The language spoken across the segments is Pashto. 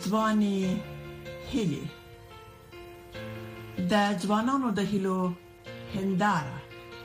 ځواني هیلې د ځوانانو د هیلو هنداره.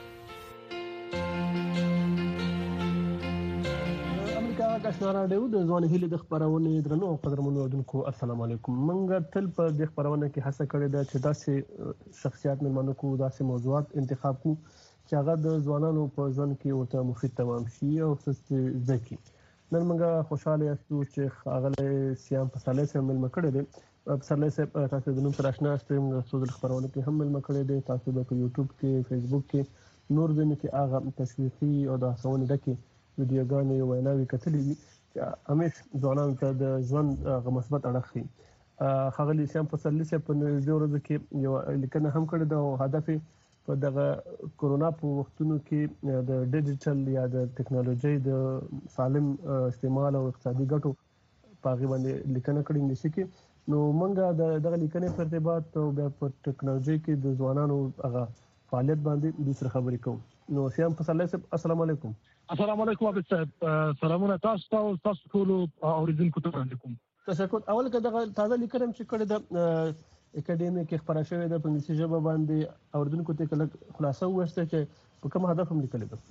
امریکا کشمیر راډیو د ځواني هیلې د خبرونه درنو قدرمنو اوردونکو السلام علیکم. منګ تل په د خبرونه کې هڅه کړې ده چې داسې شخصیت مېلمانه کو داسې موضوعات انتخاب کو چې هغه د ځوانانو په ژوند کې ورته مفید تمام شي او څه ځکه نن موږ خوشاله یو چې هغه سیام پساله سره مل مکړه دي پساله سره تاسو د نوم سره آشنا ستیم د سوزل خبرونه کې هم مل مکړه دي. تاسو په یوټیوب کې فیسبوک کې نور دنه کې هغه تشویقي او د هڅونې ډکه ویډیوګانې او ویناوي کتلې دي چې همیش ځوانانو ته د ژوند مثبت اړخ لري. هغه سیام پساله سره په دې ورځ کې یو لیکنه هم کړې ده او هدف په دغه کورونا په وختونو کې د ډیجیټل یا د ټکنالوژي د سالم استعمال او اقتصادي ګټو په غو باندې لیکنه کړې نشي کې نو مونږه دغه لیکنې په ارتباط او په ټکنالوژي کې د ځوانانو هغه فعالیت باندې د سره خبرې کوم. نو سیام پساله السلام علیکم. السلام علیکم عبد صاحب. سلامونه تاسو ټول اوریدونکو ته وړاندې کوم. تشکر. اول که دغه تازه لیکنه چې کړې ده اکیډمي کې خبره شوې ده په انګلیسي ژبه باندې اوردونکو ته کله خلاصو وسته چې په کوم هدف هم لیکل ده.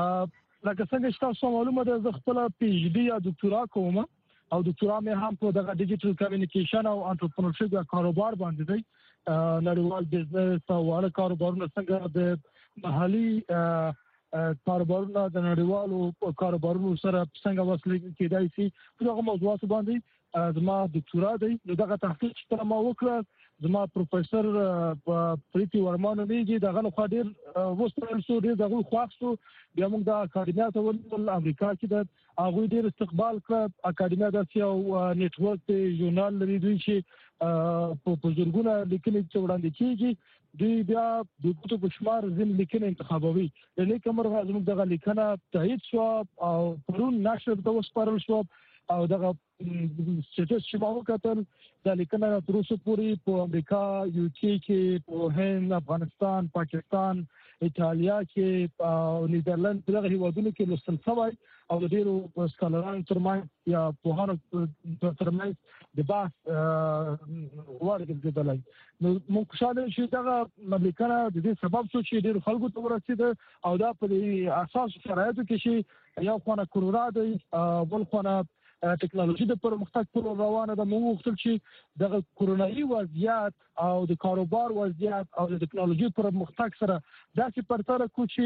لکه څنګه چې تاسو معلومه ده زه خپل پی ایچ ډي یا ډاکټورا کوم او ډاکټورا مې هم په دغه ډیجیټل کمیونیکیشن او انټرپرنورشپ یا کاروبار باندې دی. نړیوال بزنس او اړه کاروبارونه څنګه د محلي کاروبارونو د نړیوالو کاروبارونو سره څنګه وصل کېدای شي په دغه موضوعات باندې زما ډاکټورا دی. نو دغه تحقیق چې ما وکړ زما پروفیسور پریتی ورمان میږي دغه خو ډیر وسترل شو ډیر دغه خواښو بیا موږ د اکاډمیا ته ول امریکا کې د هغه ډیر استقبال کړ. اکاډمیا د یو نیټورک ژورنال لري دوی چې په بزرګونه لیکنې وړاندې کیږي دوی بیا د کوټو په شمار ځین لیکنې انتخابوي. د کومر غوښمن دغه لیکنه تایید شو او پرون نشر د وسپارل شو او دغه سټیټس چې ماو کتل د لیکنه تر اوسه پورې په امریکا یو کې په هند افغانستان پاکستان ایتالیا کې او نیدرلند دغه هیوادونو کې لوستل شوی او د ډیرو سکالرانو ترمنځ یا په هغه ترمنځ د بحث ورګرځیدل. نو موږ خوشاله شو دغه لیکنه د دې سبب شو چې ډیر خلکو ته ورسېده او دا په اساس شرایطو کې چې یو خونه کورونا دی بل خونه ټکنالوژي د پرمختګ پر روانه ده. موږ وختل چې د کورونایي وضعیت او د کاروبار وضعیت او د ټکنالوژي پرمختګ سره داسې پرتله کو چې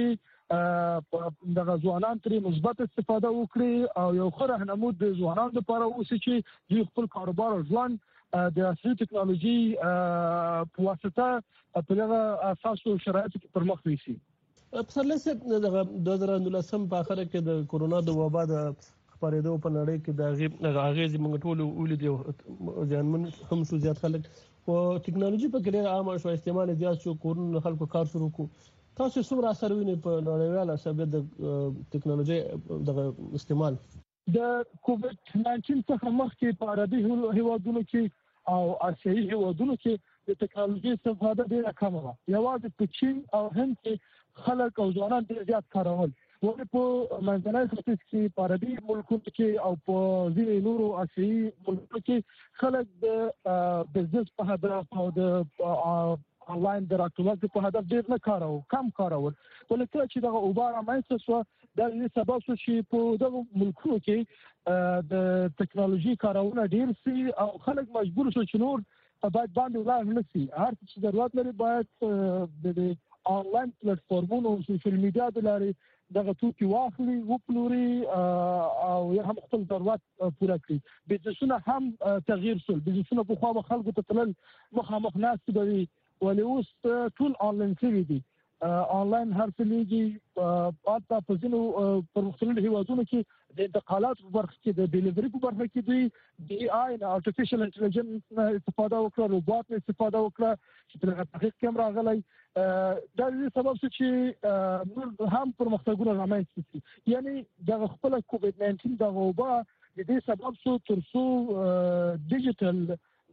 د ځوانان ترې مثبت استفاده وکړي او یو ښه راهنمود د ځوانانو لپاره اوسي چې دوی خپل کاروبار او ژوند د عصري ټکنالوژي په واسطه په دغه اساسو شرایطو کې پرمخ ویسي. پسرلی صاحب د 2019 په اخر کې د کورونا د وبا د خبرېدو په نړۍ کې د اغیز موږ ټول ولید یو ځانمن هم شو زیات خلک او ټکنالوژي په ډېر عام شو استعمال زیات شو کورونو خلکو کار شروع کو. تاسو څومره اثر وینئ په نړیوال حساب د ټکنالوژي د استعمال د کووډ 19 څخه مخکې په عربي هیوادونو کې او آسیایي هیوادونو کې د ټکنالوژي استفاده ډېره کمه وه. یوازې په چین او هند کې خلک او ځوانان ډېر زیات کارول. ولې په منځني ختیځ کې په عربي ملکونو کې او په ځینې نورو آسیایي ملکونو کې خلک د بزنس په هدف او د آنلاین د راټولولو په هدف ډېر نه کارول کم کارول. ولې چې دغه اوبار رامنځته شو دا سبب شو چې په دغه ملکونو کې د ټکنالوژي کارونه ډېر سي او خلک مجبور شو چې نور باید باندې ولاړ نه سي. هر څه ضرورت لري باید د آنلاین پلیټفارمونو او سوشل میډیا د لارې دغه توکي واخلي وپلوري او هم خپل ضرورت پوره کړي. بزنسونه هم تغییر شول. بزنسونه په خوا خلکو ته تلل مخامخ ناست دي ولې اوس ټول آنلاین شوي دي. آنلاین هر څه لیږي حتی په ځینو پرمختللو هیوادونو کې د انتقالاتو په برخه کې د ډیلیوري په برخه کې دوی د ای آی نه ارتفیشل انټيليجنس استفاده وکړه روبوټ استفاده وکړه چې په تحقیق کې راغلی. دا د سبب چې نور هم پرمختګونه رامنځته شي. یعنی د خپل کووډ 19 د وبا د دې سبب شو ترڅو ډیجیټل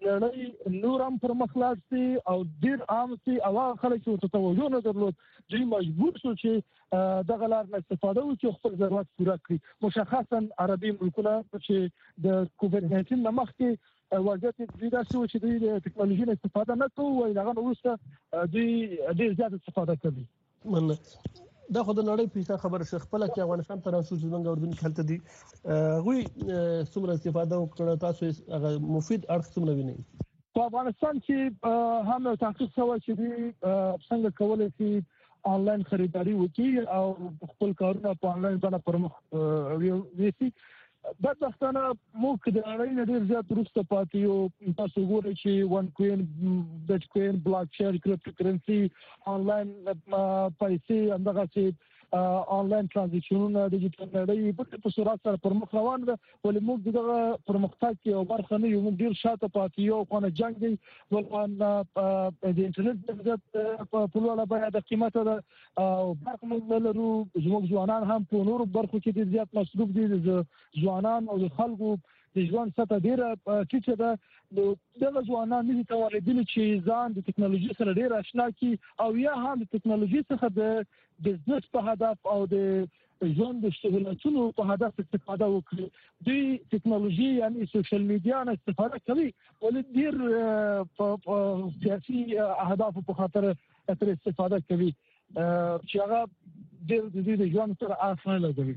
نړۍ نور هم پرمخلاړ شي او ډیر عام شي او خلک ورته توجه نه درلود دوی مجبور شو چې دغه لار نه استفاده وکړي خپل ضرورت پوره کړي مشخصا عربي ملکونه چې د کووډ 19 نه مخکې وضعیت دې داسې و چې دوی د ټکنالوژي نه استفاده نه کوي او هغه وروسته دوی ډیر زیات استفاده کوي دا خو د نړۍ پیسه خبر شي خپل کې افغانستان ته راځو چې موږ اردن کې هلته دي غوي څومره استفاده وکړه تاسو هغه مفید اړخ څومره وینئ په افغانستان کې هم تحقیق شوی چې څنګه کولای شي آنلاین خریداري وکړي او خپل کارونه په آنلاین باندې پرمخ ویسي بدبختانه موږ د نړۍ نه ډیر زیات وروسته پاتې یو تاسو ګورئ چې ون کوین بیټ کوین بلاک چین کریپټو کرنسي آنلاین پیسې همدغه چې آنلاین ترانزیکشنونه ډیجیټل نړۍ په سرعت سره پرمخ روان ده ولې موږ دغه پرمختګ کې یو برخه نه یو موږ ډیر شاته پاتې یو خو جنگ دی ولې د انټرنیټ په لوړه بیه د قیمت ده او برخه موږ لرو زموږ ځوانان هم په نورو برخو کې ډیر زیات مصروف دي ځوانان او د خلکو د ژوند سطح ډیره ټیټه ده دغه ځوانان نه دي توانېدلي چې ځان د ټکنالوژي سره ډیر آشنا کړي او یا هم د ټکنالوژي څخه د بزنس په هدف او د ژوند د سهولتونو په هدف استفاده وکړي دوی ټکنالوژي یعنی سوشل میډیا نه استفاده کوي ولې ډیر په سیاسي اهدافو په خاطر تر استفاده کوي چې هغه ډیر د ژوند سره آسانه لګوي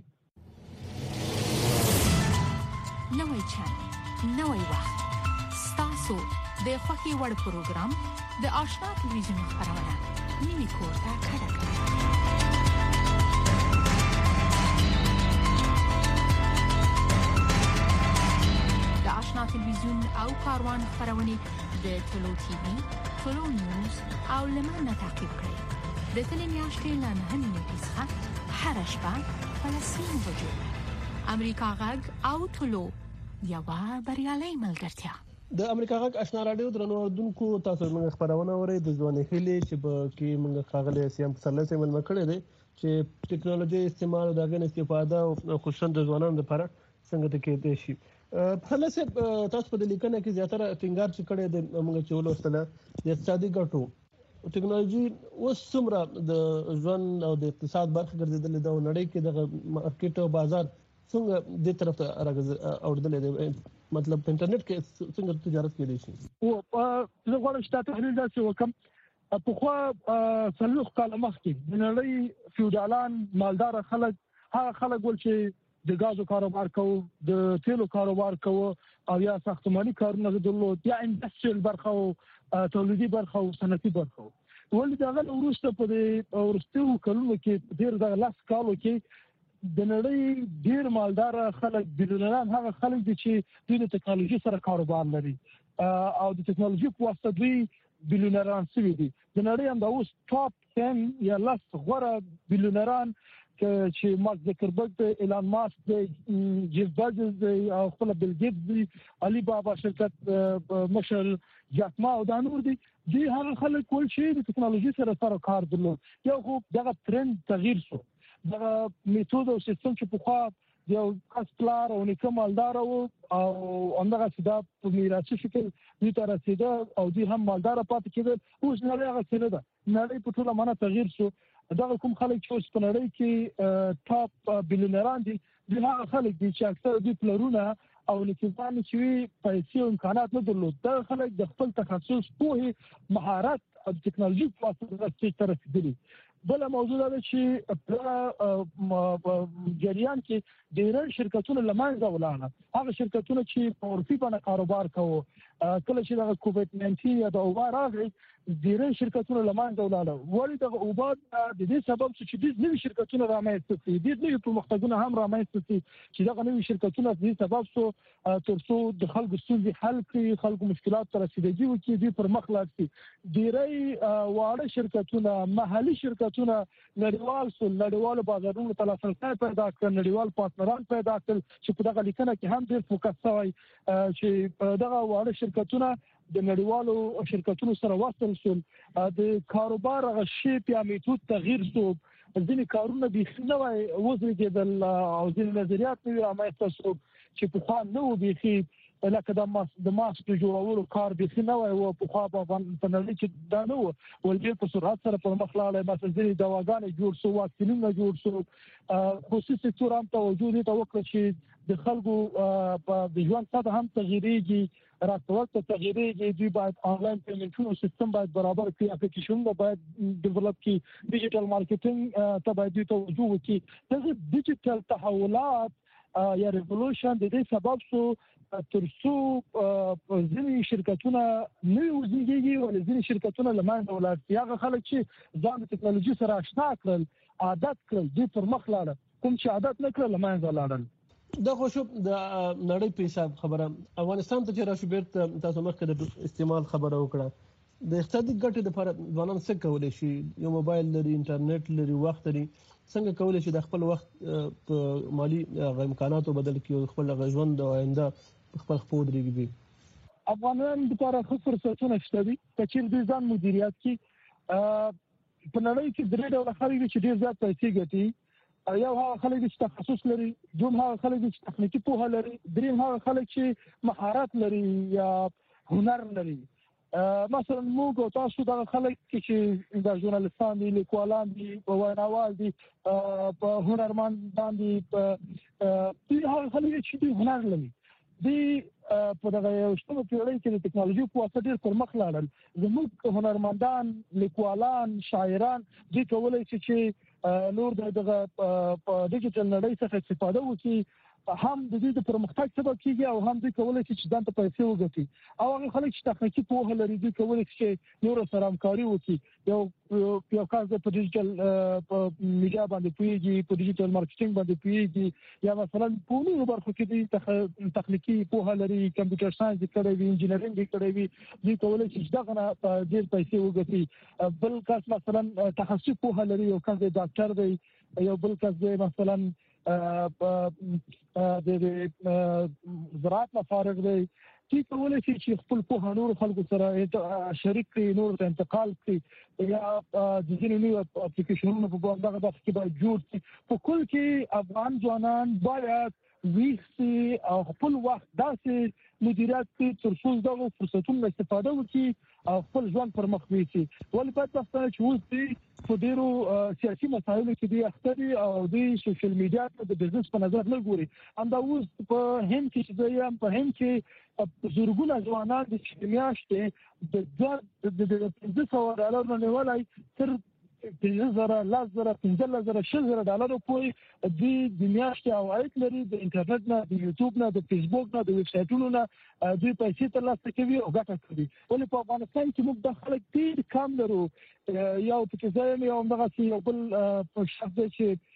نوی چل نوی وخت ستاسو د خوښي وړ پروګرام د آشنا ټلویزیون خبرونه نیمه کوټه کډه د آشنا ټلویزیون او کاروان خبرونه د ټلو ټي وي ټلو نیوز او لمنه تعقیب کړئ د ټلې میاشتې له 9 نیټې څخه هر شپه فلسطین وجو امریکا غږ او ټلو یوه بریالۍ ملګرتیا د امریکا غږ آشنا رادیو درنو اوردونکو تاسو موږ خبرونه اورئ د ځواني هلي چې په کې موږ خاغله سیام پسرله سیمل مکړه دي چې ټکنالوژي استعمال او دغه استفاده او خصوصا د ځوانانو لپاره څنګه ته کېدای شي پسرله سیب تاسو په لیکنه کې زیاتره ټینګار چې کړي د موږ چولو سره د اقتصادي ګټو ټکنالوژي اوس څومره د ژوند او د اقتصاد برخه ګرځیدلې ده نړۍ کې د مارکیټ او بازار څنګه د طرف ته اوردل دي مطلب په انټرنیټ کې څنګه تجارت کېدای شي او زه غواړم چې تحلیل داسې وکم په خو څلوخ کال مخکې د نړۍ فیوډالان مالدار خلک هغه خلک ول چې د غازو کاروبار کوي د تیلو کاروبار کوي او یا ساختماني کارونه درلود یا انډستریال برخه او تولیدي برخه او صنعتي برخه ولې دا وروسته په ورستو کلونو کې ډیر د لاس کالو کې د نړۍ ډیر مالدار خلک بلونران هغه خلک دي چې د ټکنالوژي سره کاروبار لري او د ټکنالوژي په واسطه دوی بلونران شوي دي د نړۍ هم د اوس ټاپ 10 یا لاس غوره بلونران چې مارک زکربرګ دی ایلان ماسک دی جیف بزوس دی او خپل بیل ګیټس دی علي بابا شرکت مشر جاک ما او دا نور دي هغه خلک کول چې د ټکنالوژي سره کار درلود یو خو دغه ترند تغییر شو دا میتود او سیستم چې په خوا یو کاسپلار او نیکه مالدار او همدغه سیده په میراثي شکل دوی ته رسیده او دوی هم مالدار پاتې کېدل اوس نړۍ هغه څه نه ده نړۍ په ټوله معنی تغییر شو دا کوم خلک چې اوس په نړۍ کې ټاپ بلونران دي هغه خلک دي چې اکثر دوی پلرونه او لیکوان چې پیسې او امکانات نه درلود دا خلک د خپل تخصص په مهارت او ټکنالوژي په واسطه تر رسیدلي بل موضوع دا چې په جریان کې ډېر شرکتونه لمانځه ولاړه هغه شرکتونه چې په ورفي باندې کاروبار کوي کله چې د کووډ 19 یا د اوبا راغی ډېر شرکتونه لمانځه ولاړه ولې د اوبا د دې سبب چې د نوي شرکتونه رامنځته شي د نوي پرمختګونو هم رامنځته شي چې دا نوي شرکتونه د سبب سو ترڅو د خلکو ستونزې حل کړي خلکو مشکلات ته رسیدګي وکړي د پرمخ لاړ شي ډېر واړه شرکتونه محلي شرکتونه نړیوالو بازارونو ته لاسرسی پیدا کړ نړیوال پارتنران پیدا کړل چې په دغه لیکنه کې هم ډېر فوکس شوی چې دغه واړه شرکتونه د نړیوالو شرکتونو سره وصل شول د کاروبار غ شیپ یا میتود تغییر شو ځینې کارونه به نه وای وزرګېدل او ځینې نظریات نه رامنځته شو چې په خوا نه و بيخي لکه د ماسک جوړولو کار به نه وای او په خوا په نړۍ کې دا نه و ولې په سرعت سره پر مخ لاړل مثلا ځینې دواګانې جوړ شو واکسینونه جوړ شو خصوصي سکتور هم توجه دي ته وکړي چې د خلکو په ژوند ساده هم تغییرېږي راټول ته تغییرېږي دوی باید آنلاین پیمنټونو سیستم باید برابر کړي اپلیکیشن باید ډیولپ کړي ډیجیټل مارکیټینګ ته باید دوی توجه وکړي دغه ډیجیټل تحولات یا ریولوشن د دې سبب شو ترڅو ځینې شرکتونه نه وزيږي او ځینې شرکتونه لمانځه ولاړ هغه خلک چې ځان د ټکنالوژي سره آشنا کړل عادت کړل دوی پر مخ لاړل کوم چې عادت نه کړل لمانځه لاړل دا خو شو د نړۍ په حساب خبره افغانستان ته چې راشو بیرته تاسو مخکې د استعمال خبره وکړه د اقتصادي ګټې لپاره ځوانان څه کولی شي یو موبایل لري انټرنیټ لري وخت لري څنګه کولی شي د خپل وخت په مالی امکاناتو بدل کړي او خپل ژوند او آینده خپل خپل درېږي افغانان لپاره ښه فرصتونه شته دي چې د ځان مدیریت کې په نړۍ کې درې ډول خلک چې ډېر زیات پیسې ګټي یو هغه خلک چې تخصص لري دوم هغه خلک چې تخنیکی پوهه لري دریم هغه خلک چې مهارت لري یا هنر لري مثلا موږ تاسو د خلک چې د ژورنالیستان دي لیکوالان دي ویناوال دي په هنرمندان دي په هغه خلک چې هنر لري دی په دغه شتمو پیړۍ کې د ټکنالوژي په واسطه ډېر پرمخ لاړل زموږ هنرمندان لیکوالان شاعران دوی کولای شي چې نور دغه په ډیجیټل نړۍ څخه استفاده وکړي هم د دې د پرمختګ سبب کیږي او هم د کولای شي چې ځان ته پیسې وګټي او هغه خلک چې تخنیکی پوهه لري دوی کولای شي چې نور سره همکاري وکړي یو کار د ډیجیټل میډیا باندې پیږي په ډیجیټل مارکیټینګ باندې پیږي یا مثلا په نورو برخو کې د تخنیکی پوهه لري کمپیوټر ساينس کړي وي انجینرینګ کړي وي دوی کولای شي چې دغه ډېر پیسې وګټي بل کس مثلا تخصصي پوهه لري یو کس د ډاکټر دی یو بل کس دی مثلا د زراعت نه فارغ دی چې کولای شي چې خپل په نور خلکو سره شریک کړي نور ته انتقال کړي یا د ځینو نوو اپلیکیشنونو په دغه کې باید جوړ شي په کل کې افغان ځوانان باید ویښ او خپل وخت داسې مدیریت کړي ترڅو دغه فرصتونو استفاده وکړي او خپل ژوند پر مخ ویسي ولې په تاسو چې اوس په ډیرو سیاسي مسایلو کې د اختري او د سوشل میډیا د بزنس په نظر نه ګوري همدا اوس په هند کې چې یم په هند کې زورګونه ځوانان د میاشتې د $1500 نه نیولای تر $15,000 پورې د میاشتې عواید لري د انټرنیټ نه د یوټیوب نه د فیسبوک نه د ویب سایټونو نه دوی پیسې ترلاسه کوي او ګټه کوي ولې په افغانستان کې موږ د خلک ډېر کم لرو یو پکې ځای یو دغه یو بل په شخص چې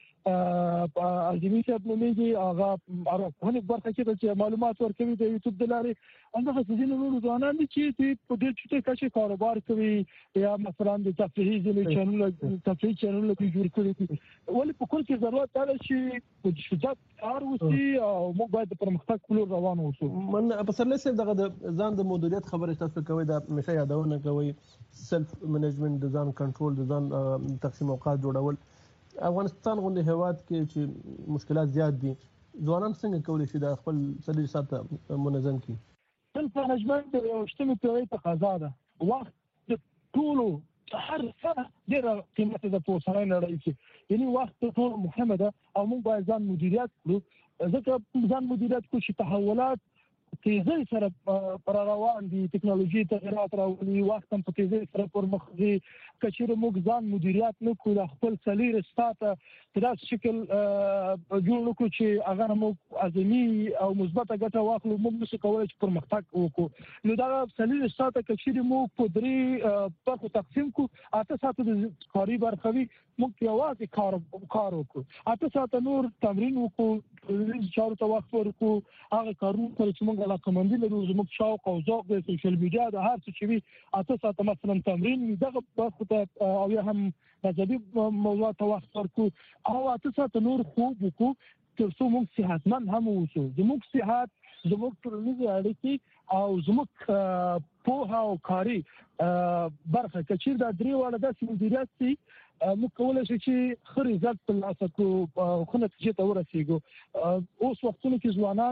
اجمي صاحب نومېږي هغه ارواپوهنې برخه کې چې معلومات ورکوي د یوټیوب د لارې همدغه ځینې نور ځوانان دي چې دوی په ډېر چټکۍ کچې کاروبار کوي یا مثلا د تفریحي ځینې چینلونه دوی جوړ کړي دي ولې په کل کې ضرورت دا ده چې په شدت کار وشي او موږ باید د پرمختګ په لور روان اوسو من پسرلی صاحب دغه د ځان د مدیریت خبرې تاسو کوئ دا همیشه یادونه کوئ سلف منیجمنت د ځان کنټرول د ځان تقسیم اوقات جوړول افغانستان غونډه هیواد کې چې مشکلات زیات دي ځوانان څنګه کولی شي د خپل څلور ساعت منظم کړي سلف منیجمنت د شتمې پیړۍ تقاضا ده وخت د ټولو هر څه ډېر قیمت ده په اوسنۍ نړۍ کې یعنی وخت ټول مهمه ده او موږ باید ځان مدیریت کړو ځکه ځان مدیریت کړو چې تحولات تیزی سره پر روان دي ټکنالوژي تغیرات راولي وخت هم په تیزی سره پر مخ ځي کچېره موږ ځان مدیریت نه کړو خپل څلور ساعته په داسې شکل جوړ نکړو چې هغه موږ اعظمي او مثبته ګټه واخلو موږ نشو کولی چې پرمختګ وکړو نو دا څلور ساعته کچېره موږ په درې برخو تقسیم کړو 8 ساعته د کاري برخه وي موږ یوازې کار وکړو 8 ساعته نور تمرین وکړو چارو ته وخت ورکړو هغه کارونه چې موږ علاقمندي لرو زموږ شوق او ذوق د سوشل میډیا د هر څه چې وي 8 ساعته مثلا تمرین دغه وخت او یا هم مذهبي موضوعات وخت ورکړو او 8 ساعته نور خوب وکړو ترڅو موږ صحتمند هم اوسو زموږ صحت زموږ ټولنیزې اړیکې او زموږ پوهه او کاري برخه کچیر دا درې واړه داسې مدیریت دي موږ کولای شو چې ښه ریزلټ ترلاسه کړو خو نتیجې ته ورسېږو اوس وختونو کې ځوانان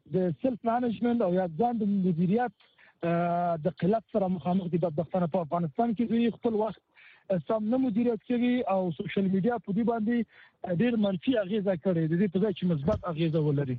د سلف مانجمنت او یا ځان د مدیریت د قلت سره مخامخ دي. بدبختانه په افغانستان کې دوی خپل وخت سم نه مدیریت کوي او سوشل میډیا په دې باندې ډېر منفي اغیزه کړې د دې په ځای چې مثبت اغیزه ولري.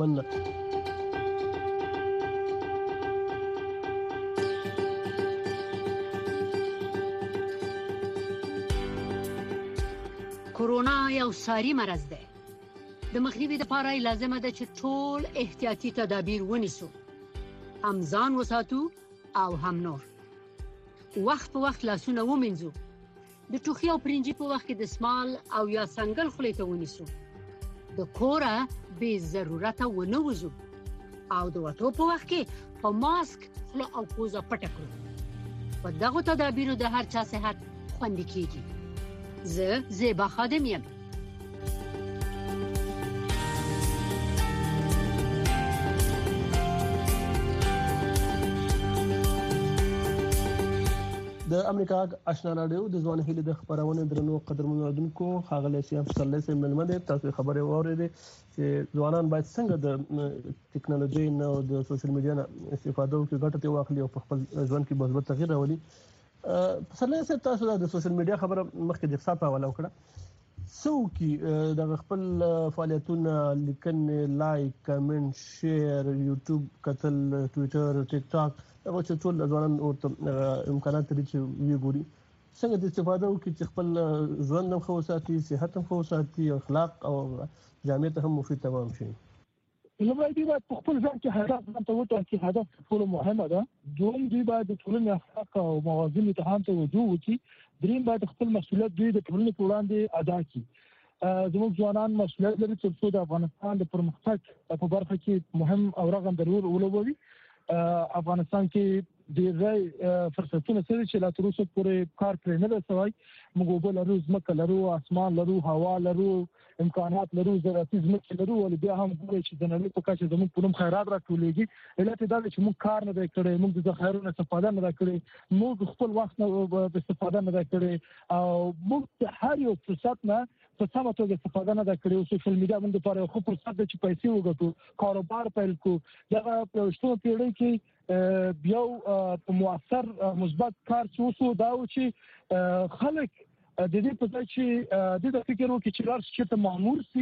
کورونا یو ساري مرض دی. د مخنیوي لپاره لازمه ده چې ټول احتیاطي تدابیر ونیسو، هم ځان وساتو او هم نور. وخت په وخت لاسونه ومینځو، د ټوخي او پرنجي په وخت کې د سمال او یا څنګل خولې ته ونیسو، د کوره بې ضرورته ونه وځو او د وټو په وخت کې په ماسک خوله او پوزه پټه کړو. په دغه تدابیرو د هر چا صحت خوندي کیږي. زه زیبا خادم یم. د امریکا آشنا رادیو د ځوان هیله د خبرونه درنو قدرمنو اوریدونکو ښاغلی سیاف پسرلی صاحب ملمه دی. تاسو خبرې واورېدې چې ځوانان باید څنګه د ټکنالوژي نه او د سوشل میډیا نه استفاده وکړي، ګټه ترې واخلي او په خپل ژوند کې مثبت تغیر راولي. پسرلی صاحب تاسو د سوشل میډیا خبره مخکې د اقتصاد په حواله وکړه، څوک د خپل فعالیتونه لیکنې، لایک، کمنټ، شیر، یوټیوب کتل، ټویټر، ټیک ټاک هغه چې ټول ځوانان ورته امکانات لري چې وی ګوري، څنګه د استفاده وکړي چې خپل ژوند هم ښه وساتي، صحت هم ښه وساتي، اخلاق او جامعه ته هم مفید تمام شي. لومړی دوی باید په خپل ځان کې هدف ځان ته وټاکي، هدف ټول مهمه ده. دوم دوی باید د ټولنې اخلاق او موازین امتحان ته وجوه وکړي. دریم باید خپل مسؤلیت دوی د ټولنې په وړاندې ادا کړي. زموږ ځوانان مسؤلیت لري ترڅو د افغانستان د پرمختګ په برخه کې مهم او رغنده رول ولوبوي. افغانستان کې ډېر فرصتونه شته چې لا تر اوسه پورې کار پرې نه دی شوی. موږ اوبه لرو، ځمکه لرو، اسمان لرو، هوا لرو، امکانات لرو، زراعتي ځمکې لرو، ولې بیا هم ګورئ چې د نړۍ په کچه زموږ په نوم خیرات راټولېږي. علت یې دا دی چې موږ کار نه دی کړی، موږ د ذخایرو نه استفاده نه دی کړې، موږ خپل وخت نه استفاده نه دی کړې او موږ د هر یو فرصت نه په سمه توګه استفاده نه ده کړې. سوشل میډیا موږ لپاره یو ښه فرصت دی چې پیسې وګټو، کاروبار پیل کړو. دغه په 20 پیړۍ کې بیا په مؤثر مثبت کار چې وشو دا و چې خلک د دې په ځای چې د فکر وکړي چې لار چې مامور سي،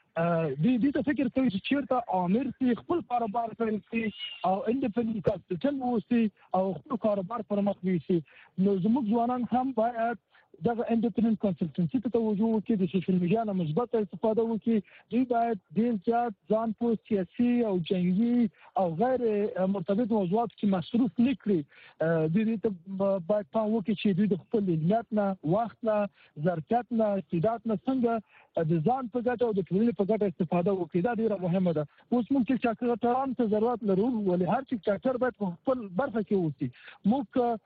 دې ته فکر کوي چې چیرته امیر سي، خپل کاروبار پیل کړي او انډیپندنت کاپټل ووسي او خپل کاروبار پر مخ ویسي. نو زموږ ځوانان هم باید دغه انډیپندنت کنسلټنسي ته توجه وکړي، د سوشل میډیا نه مثبت استفاده وکړي. دوی باید ډېر زیات ځان په سیاسي او جنګي او غیر مرتبط موضوعاتو کې مصروف نه کړي. دوی ته باید پام وکړي چې دوی د خپل علمیت نه، وخت نه، ظرفیت نه، استعداد نه څنګه د ځان په ګټه او د ټولنې په ګټه استفاده وکړي. دا ډېره مهمه ده. اوس موږ چې ډاکټرانو ته ضرورت لرو، ولې هر ډاکټر باید په خپل برخه کې اوسي. موږ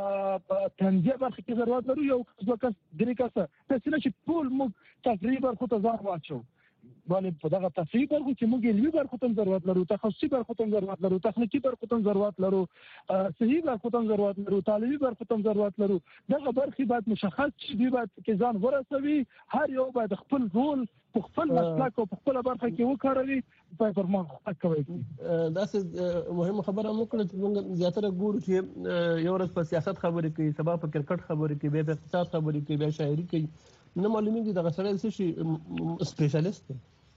تنظیه برخه کې ضرورت لرو، یو دوه کس، درې کسه، داسې نه چې ټول موږ تفریحي برخو ته ځان واچوو. ولې په دغه تفریحي برخو کې موږ علمي برخو ته ضرورت لرو، تخصصي برخو ته ضرورت لرو، تخنیکي برخو ته ضرورت لرو، صحي برخو ته ضرورت لرو، تعلیمي برخو ته ضرورت لرو. دغه برخې باید مشخص شي، دوی باید کې ځان ورسوي. هر یو باید خپل رول په خپل مسلک او په خپل برخه کې وکاروي، په پرمختګ کوي. داسې مهمه خبره مو کړه چې موږ زیاتره ګورو چې یو ورځ په سیاست خبرې کوي، سبا په کرکټ خبرې کوي، بیا په اقتصاد خبرې کوي، بیا شاعري کوي. نه معلومیږي دغه سړی څه شي سپیشلیست دی.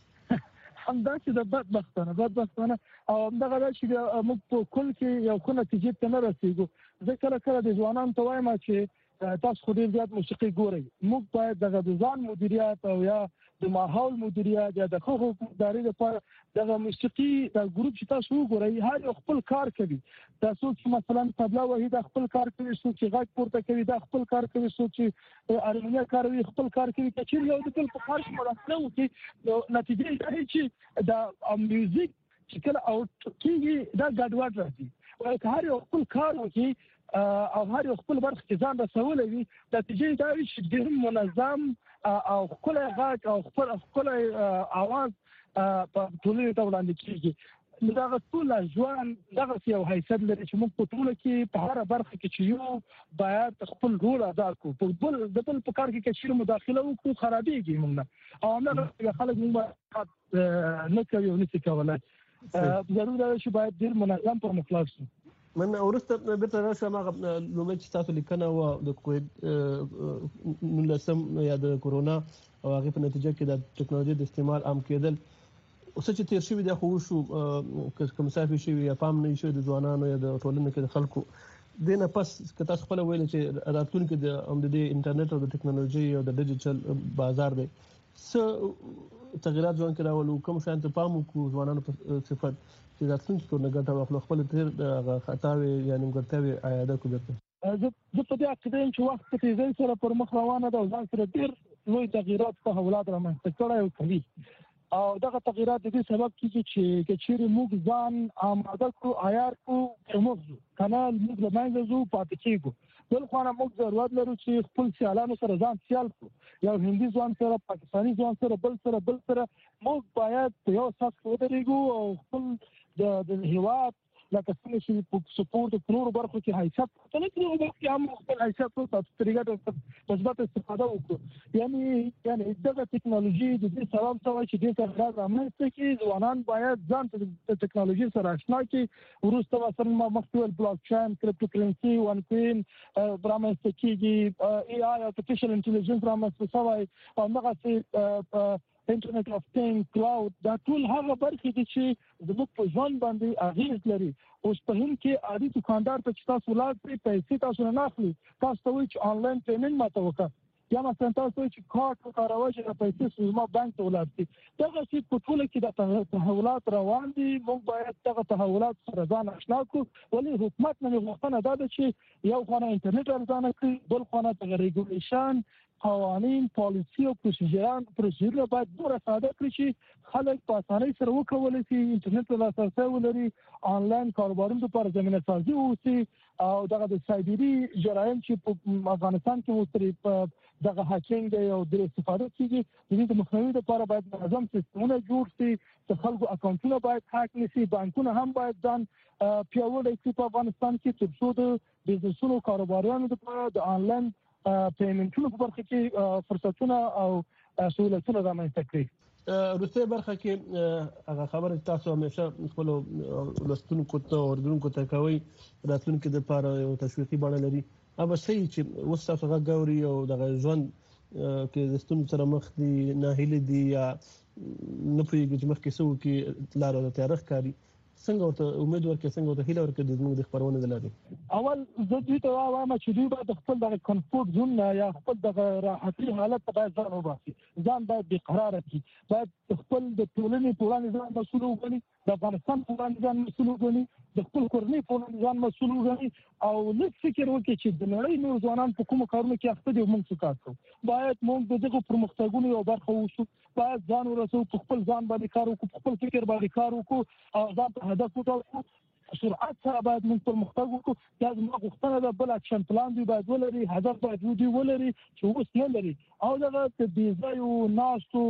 همدا چې د بدبختانه او همدغه دا چې موږ په کل کې یو ښه نتیجې ته نه رسېږو. زه کله د ځوانانو ته وایم چې تاسو خو ډېر زیات موسیقي ګورئ. موږ باید دغه د ځان مدیریت او یا د ماحول مدیریت یا د ښه حکومتداري لپاره دغه موسیقي د ګروپ چې تاسو وګورئ، هر یو خپل کار کوي. دا څوک چې مثلا طبله وهي دا خپل کار کوي، څوک چې غږ پورته کوي دا خپل کار کوي، څوک چې هارمونیا کاروي خپل کار کوي. که چېرې یو د بل په کار کې مداخله وکړي، نو نتیجه یې دا چې دا میوزیک چې کله آوټ کېږي دا ګډوډ راځي. که هر یو خپل کار وکړي او هر یو خپل برخه کې ځان رسولی وي، نتیجه یې دا وي چې ډېر منظم او ښکلی غږ او ښکلی اواز په ټولنې ته وړاندې کېږي. نو دغه ټوله ژوند دغسې یو حیثیت لري چې موږ په ټوله کې په هره برخه کې چې یو باید خپل رول ادا کړو. د بل په کار کې که چېرې مداخله وکړو خرابېږي موږ نه، او همدغه خلک موږ نه کوي او نشي کولی. ضروري ده چې باید ډیر منظم پر مخلاص شي. من ورسته بیرته راشم هغه لومړی چې تاسو لیکنه و د کووډ 19 یا د کورونا او هغه په نتیجه کې د ټکنالوژي د استعمال عام کېدل اوس چې تیر شوی د خو شو کوم صافي شوی یا پام نه شوی د ځوانانو یا د ټولنې کې د خلکو دنه پس که تاسو خپل ویل چې راتلونکي د انټرنیټ او د ټکنالوژي او د ډیجیټل بازار دی تغیرات ځوان کې راولو کوم شان ته پام وکړو ځوانانو په صفت چې راتلونکي کو نه ګټه واخلو خپل تیر خطاوي یا نیمګړتیاوي عیاده کو درته زه په دې عقیده یم چې وخت په تیزۍ سره پر مخ روانه ده او ځان سره ډېر لوی تغیرات په حولات رامنځته کړی او کوي او دغه تغیرات د دې سبب کیږي چې چیرې موږ ځان آماده کړو عیار کړو موږ کانال موږ له منځه ځو پاتې کېږو بل خو موږ ضرورت لرو چې خپل سیالانو سره ځان سیال کړو یو هندي ځوان سره پاکستاني ځوان سره بل سره موږ باید یو ساس ودرېږو او خپل د هیواد لکه څنګه چې سپورت په نورو برخو کې حیثیت ته نه کړو بلکې هم خپل حیثیت په تاسو طریقه مثبت استفاده وکړو یعنی دغه ټکنالوژي د دې سبب شوی چې د تغیرات رامنځته کړي ځوانان باید ځان ته د ټکنالوژي سره آشنا کړي وروسته مثلا مخکې بلاک چین کریپټو کرنسي وان کوین رامنځته کېږي ای آی ارتفیشل انټيليجنس رامنځته شوی او هغه انټرنیټ اف ثینګ کلاود دا ټول هغه برخې دي چې زموږ په ژوند باندې اغیز لري اوس په هند کې عادي دکاندار ته چې تاسو لاړ پیسې تاسو نه اخلي تاسو ته وایي چې آنلاین پیمنټ ماته وکړه یا مثلا تاسو چې کارت وکاروئ چې پیسې سوزما بانک ته ولاړ شي دغه چې په ټول کې د تحولات روان دي موږ باید دغه تحولات سره ځان آشنا کړو ولې حکومت نه غوښتنه ده چې یو خانه انټرنیټ ارزانه کړي بل خانه د ریګولیشن قوانین پالیسي او پروسیجر باید ډېر ساده کړي چې خلک په اسانۍ سره وکولای شي انټرنیټ ته لاسرسی ولري آنلاین کاروبارونو لپاره زمینه سازي وشي او دغه د سایبری جرایم چې په افغانستان کې مستری دغه هاکینګ او د استفاده کیږي د دې مخنیوي لپاره باید منظم سیستمونه جوړ شي چې خلکو اکاونټونه باید هاک نشي بانکونه هم باید ځان پیاوړي کړي په افغانستان کې ترڅو د بزنسونو کاروبارونو لپاره د آنلاین پیمنټونو په برخه کې فرصتونه او سہولتونه رامنځته کړي روسي برخه کې هغه خبره تاسو همیشه خپل لستونکو ته اوردونکو ته کوي راتلونکي د لپاره یو تشویقي بڼه لري اوبه صحیح چې وسه غوړي او د ژوند کې د ستونزو سره مخ دي نه هلي دي یا نه پریږي چې مخکې سو کې لار او تاریخ کاری څنګه ورته امید ورکړي څنګه ورته هیله ورکړي د زموږ د خبرونه دلته اول زه دې ته وایم چې دوی باید خپل د کنفورت زون یا خپل د راحتي حالت ته باید ځان وباسي ځان باید بقرار کړي باید خپل د ټولنې په وړاندې ځان مسؤل وګڼي د افغانستان په وړاندې ځان مسؤل وګڼي د خپل کورنۍ په وړاندې ځان مسؤل وګڼي او لږ فکر وکړي چې د نړۍ نور ځوانان په کومو کارونو کې اخته دي موږ څه کار کوو باید موږ دغه پرمختګونو یو برخه وشو باید ځان ورسو په خپل ځان باندې کار وکړو خپل فکر باندې کار وکړو او ځان ته هدف وټاکو سرعت سره باید موږ پرمختګ وکړو دا زموږ غوښتنه ده بل اکشن پلان دی باید ولري هدف باید ولري چې اوس نه لري او دغه د بیزایو ناستو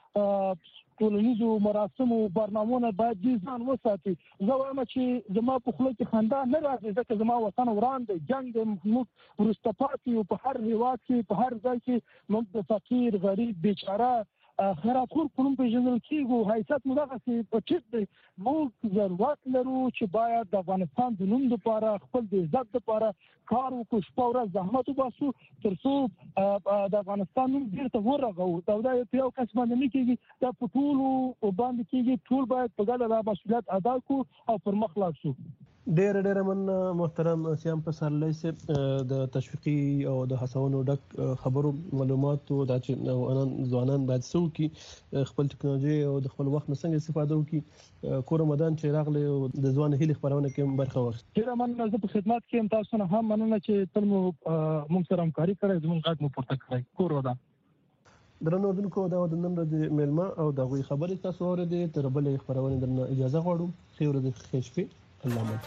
ټولنیزو مراسمو برنامهونه باید ځان وساتي زه وایم چې زما په خله کې خندا نه راځي ځکه زما وطن وران دی جنگ د موږ ورسته پاتې او په هر هیواد کې په هر ځای کې موږ د فقیر غریب بیچاره خیرات خور په نوم پیژندل کېږو حیثیت مو دغسې په ټیټ دی موږ ضرورت لرو چې باید د افغانستان د نوم لپاره خپل د عزت لپاره کار وکړو شپه ورځ زحمت وباسو تر څو د افغانستان نوم بیرته ورغو دا یو کس باندې نه کېږي دا په ټولو باندې کېږي ټول باید په ګډه دا مسؤلیت ادا کړو او پر مخ لاړ شو ډېر من محترم سیام پسرلی صاحب د تشویقي او د هڅونو ډک خبرو معلوماتو دا چې ځوانان باید څه وکړي خپل ټکنالوژي او د خپل وخت نه څنګه استفاده وکړي کور رمضان چې راغلی او د ځوان هیلې خپرونه کې برخه واخلي ډېر مننه زه په خدمت کې یم تاسو نه هم مننه چې تل مو موږ سره همکاري کړې زموږ غږ مو پورته کړی کور ودان درنو اوردونکو دا د نن ورځې میلمه او د هغوی خبرې تاسو اورېدې تر بلې خپرونې درنه اجازه غواړو ښې ورځې ښې شپې الله مو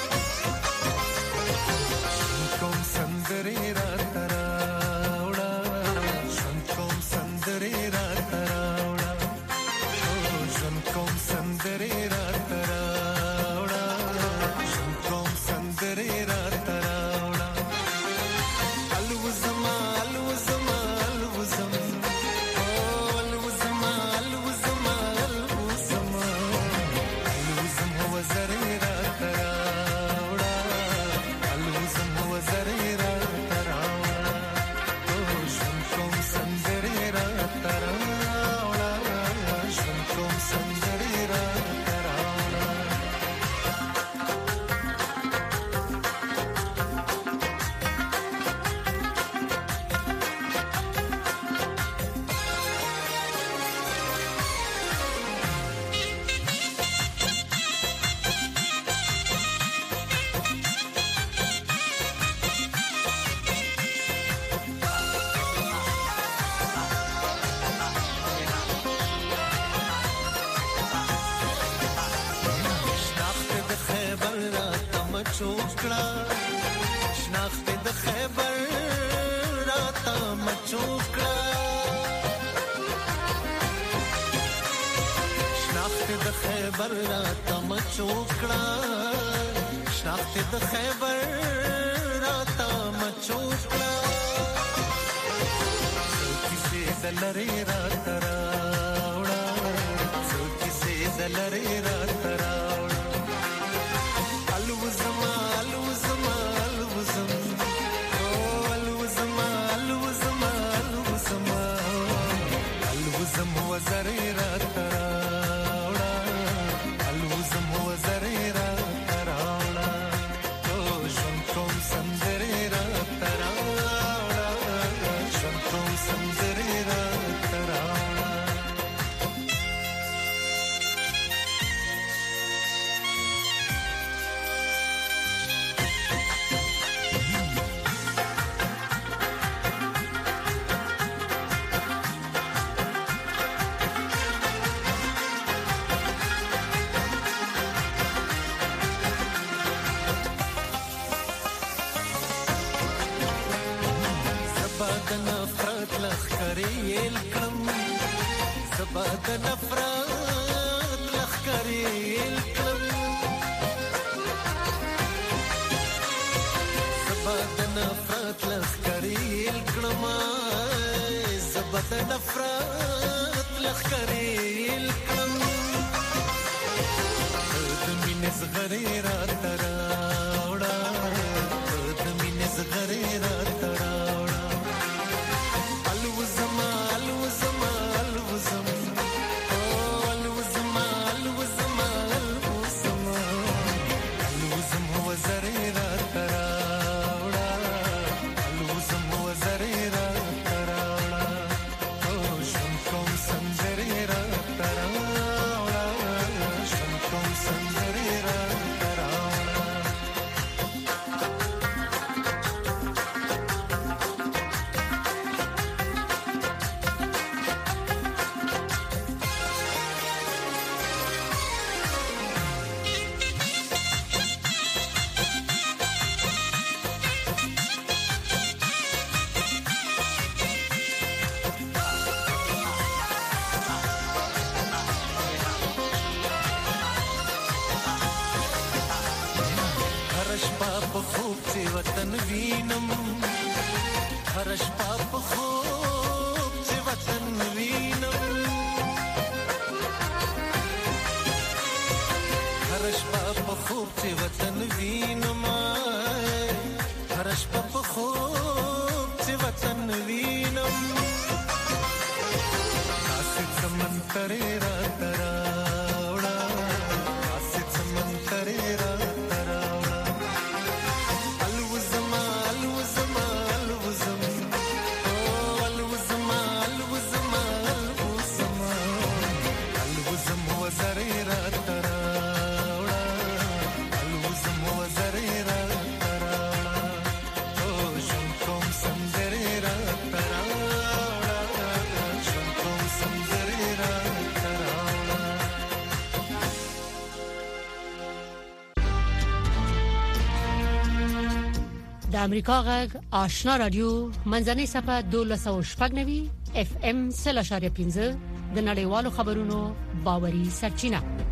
Sandari ra tara uda کړه شناخت د خیبر راته مچو کړه شناخت د خیبر راته مچو کړه شناخت د خیبر راته مچو کړه کیسه دلری راته راوړه کیسه دلری راته راوړه الوزما الوزما الوزم او الوزما الوزما الوزما الوزم وزری راته راوړه الوزم وزری راته راوړه او ژوند کوم سندري راته راوړه ژوند کوم سندري راته راوړه زباد نفرت لخکری الکم زباد نفرت لخکری الکم زباد نفرت لخکری الکم زباد نفرت لخکری الکم دمین زغری راته راوړه دمین زغری راته راوړه الوزما الوزما الوزم او الوزما الوزما الوزما الوزم وزری راته راوړه الوزم وزری راته راوړه او ژوند کوم سندري راته راوړه ژوند کوم سندري راته راوړه هر شپه په خوب چې وطن وینم هر شپه په خوب چې وطن وینم هر شپه په خوب چې وطن وینم هر شپه په خوب چې وطن وینم آسیت سمندرې راته راوړه آسیت سمندرې راته راوړه الوزما الوزما الوزم او الوزما الوزما الوزما الوزم وزری راته راوړه الوزم وزری راته راوړه او ژوند کوم سندري راته راوړه ژوند کوم سندري راته راوړه د امریکا غږ آشنا رادیو منځنۍ صفه 1290 FM 0.15 د نړیوالو خبرونو باوري سرچینه